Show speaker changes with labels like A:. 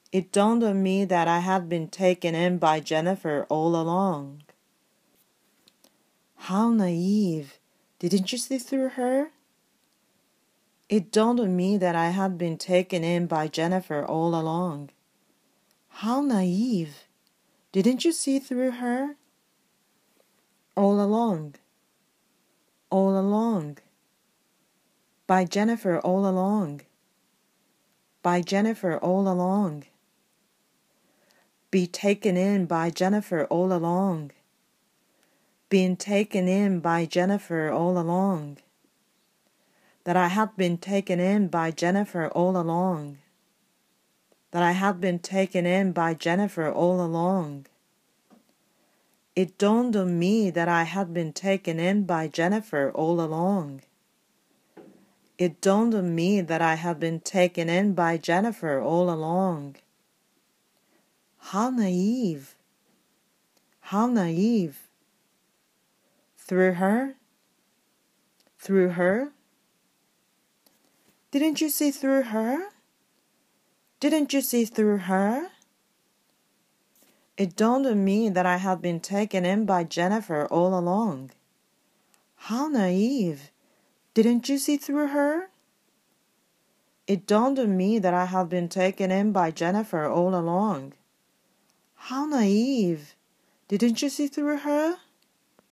A: It dawned on me that I had been taken in by Jennifer all along. How naive! Didn't you see through her? It dawned on me that I had been taken in by Jennifer all along. How naive! Didn't you see through her? All along. All along. By Jennifer all along. By Jennifer all along. Be taken in by Jennifer all along. Being taken in by Jennifer all along. That I had been taken in by Jennifer all along. That I had been taken in by Jennifer all along. It dawned on me that I had been taken in by Jennifer all along. It dawned on me that I had been taken in by Jennifer all along. How naive! How naive! Through her? Through her? Didn't you see through her? Didn't you see through her? It dawned on me that I had been taken in by Jennifer all along. How naive! Didn't you see through her? It dawned on me that I had been taken in by Jennifer all along. How naive! Didn't you see through her?